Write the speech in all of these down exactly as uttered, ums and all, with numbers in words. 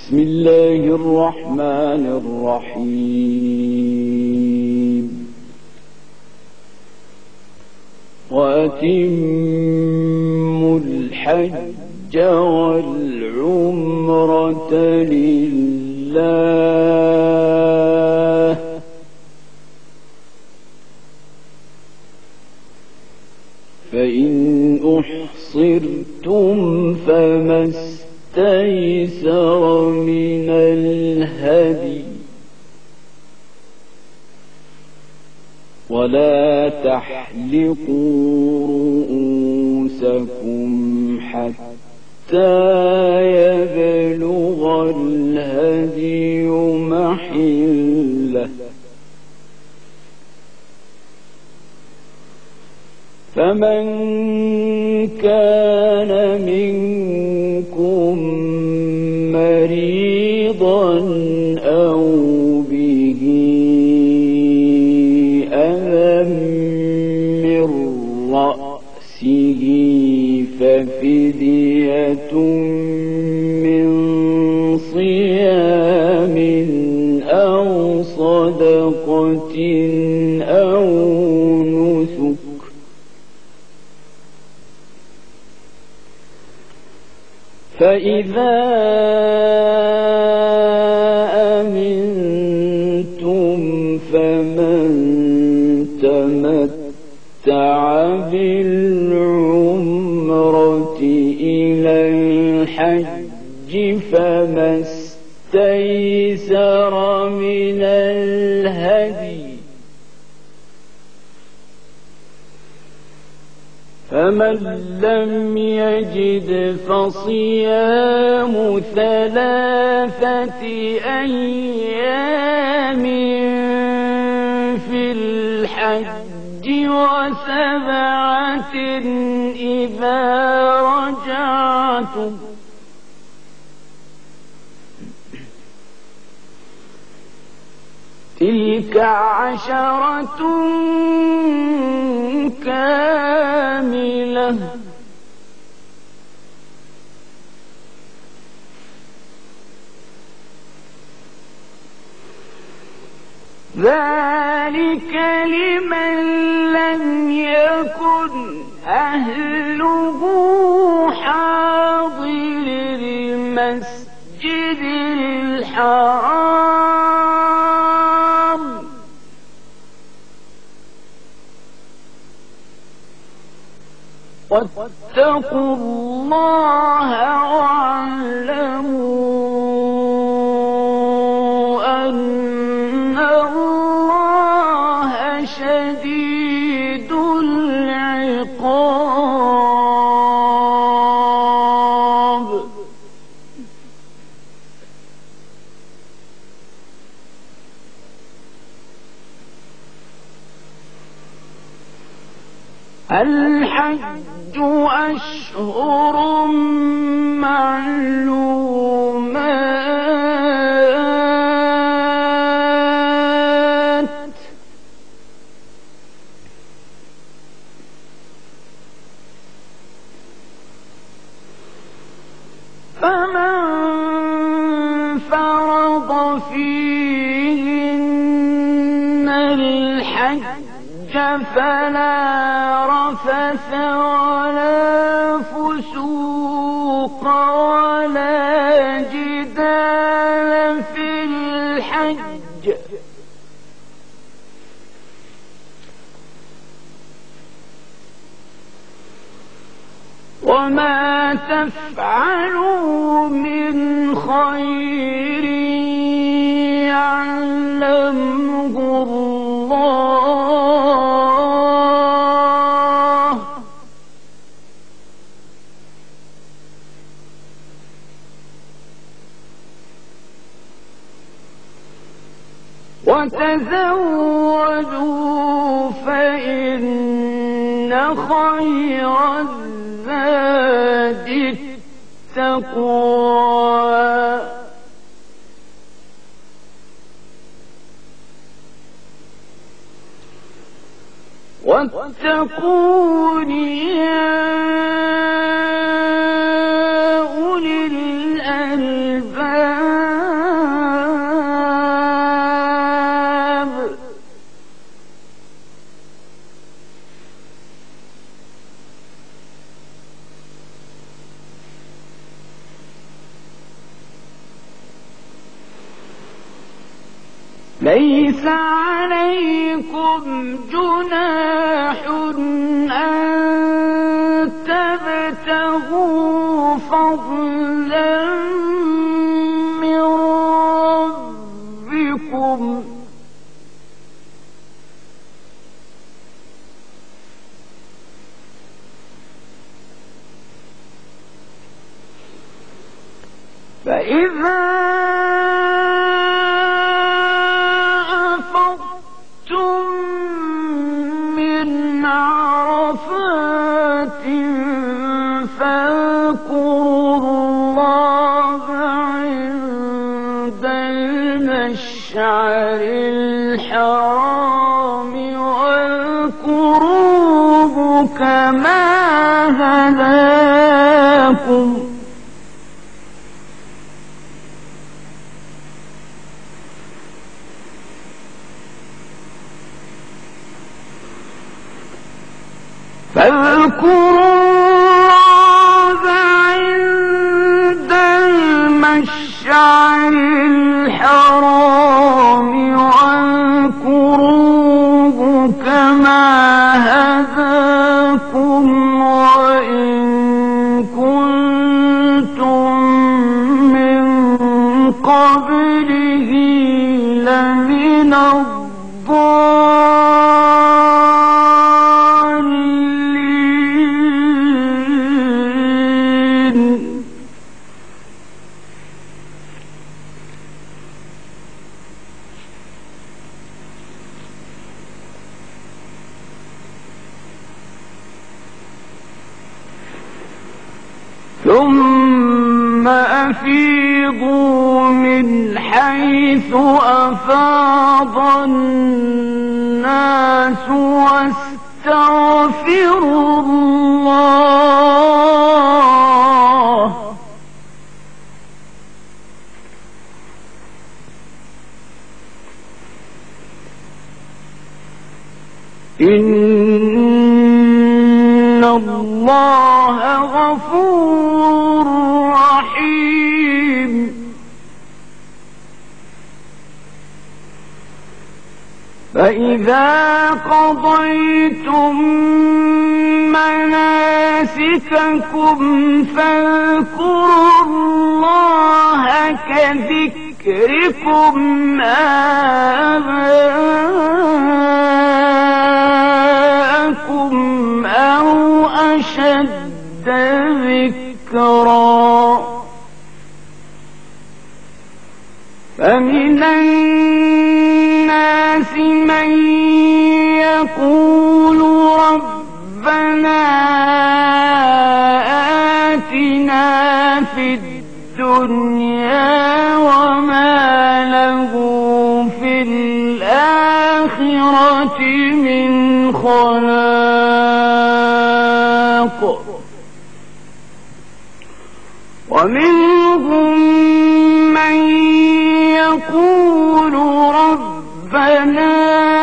بسم الله الرحمن الرحيم وأتموا الحج والعمرة لله فإن أحصرتم فما استيسر من الهدي ولا تحلقوا رؤوسكم حتى يبلغ الهدي محله فمن كان منكم مريضا أو به أذى من رأسه ففدية من صيام أو صدقة أو نسك فإذا أمنتم فمن تمتع بالعمرة إلى الحج فما استيسر من الهدي فمن لم يجد فصيام ثلاثة أيام في الحج وسبعة إذا رجعتم تلك عشرة كاملة ذلك لمن لم يكن أهله حاضر المسجد الحرام واتقوا الله واعلموا أن الله شديد العقاب الحج أشهر معلومات فمن فرض فيهن الحج فلا رفث ولا فسوق ولا جدال في الحج وما تفعلوا من خير يعلمه الله وتزودوا فإن خير الزاد التقوى واتقون يا أولي الألباب ليس عليكم جناح أن تبتغوا فضلا من ربكم فإذا أفضتم من عرفات فاذكروا الله عند المشعر الحرام واذكروه كما هداكم فاذكروا الله عند المشعر الحرام واذكروه كما هداكم وإن كنتم من قبله لمن الضالين. ثم أفيضوا من حيث أفاض الناس واستغفروا الله إن الله غفور رحيم. فإذا قضيتم مناسككم فاذكروا الله كذكركم آباءكم أو أشد ذكرا. فمن الناس من يقول ربنا آتنا في الدنيا وما له في الآخرة من خلاق. ومنهم من يقول ربنا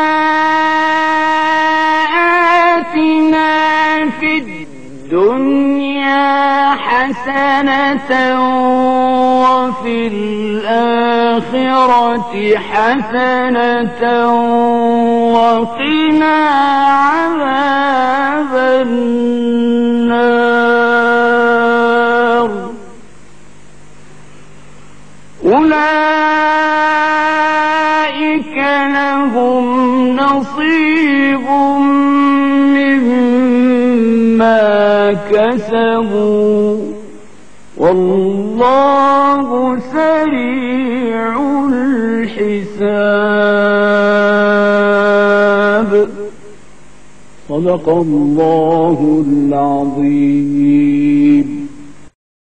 آتنا في الدنيا حسنة وفي الآخرة حسنة وقنا عذاب النار. أولئك لهم نصيب مما كسبوا والله سريع الحساب. صدق الله العظيم.